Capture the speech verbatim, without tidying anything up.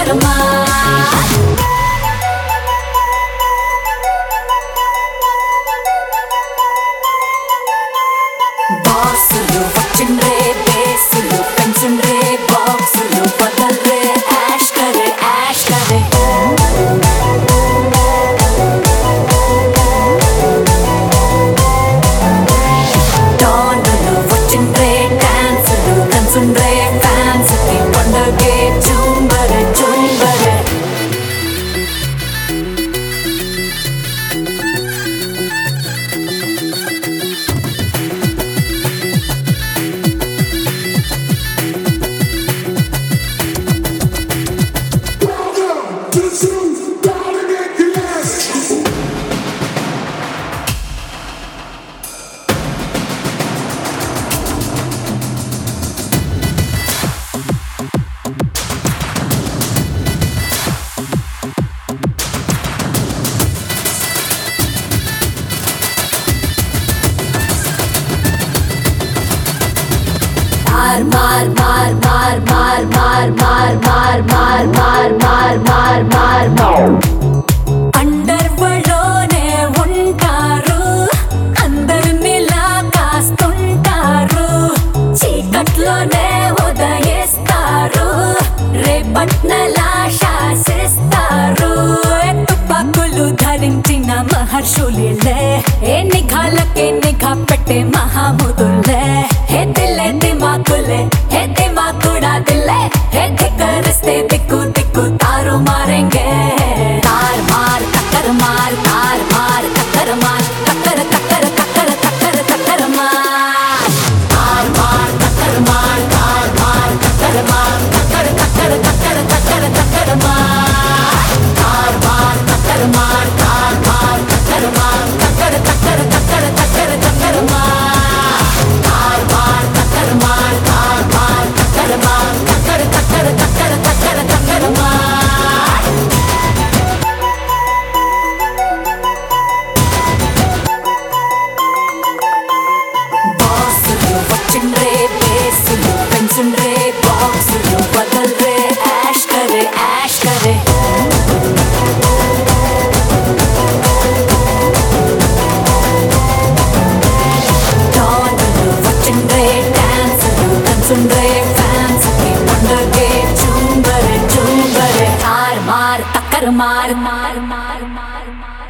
బాసులు వచ్చిండ్రే బేసులు పెంచుండ్రే బాక్సులు బదల్రే యాష్ కరే యాష్ కరే డాన్లు వచ్చిండ్రే డాన్సులు కన్సుండ్రే ఫ్యాన్స్ కి పండగే జుంబరే జుంబరే मार मार मार मार मार मार मार मार मार मार मार मार मार अंडर वर्ल्डोने ఉంటారు అందరినిలా కాస్తుంటారు చీకట్లోనే ఉదయిస్తారు రేపట్నలా శాసిస్తారు తుపాకులు ధరించిన మహర్షులే ఏ నిఘాలకే నిఘా పెట్టే మహాముదులే हे दिले दिमाकुले हे दिमाकुड़ा दिले हे धिक्करिस्ते दिक्कु दिक्कु तारो मारेंगे तार मार टक्कर मार तार मार टक्कर मार टक्कर टक्कर टक्कर टक्कर टक्कर मार तार मार टक्कर मार तार मार टक्कर मार टक्कर टक्कर टक्कर टक्कर टक्कर मार तार मार टक्कर मार तार मार टक्कर मार टक्कर टक्कर टक्कर टक्कर टक्कर मार सुंदरे फैंस की पंडगे झूमरे झूमरे तार मार टक्कर मार मार मार मार मार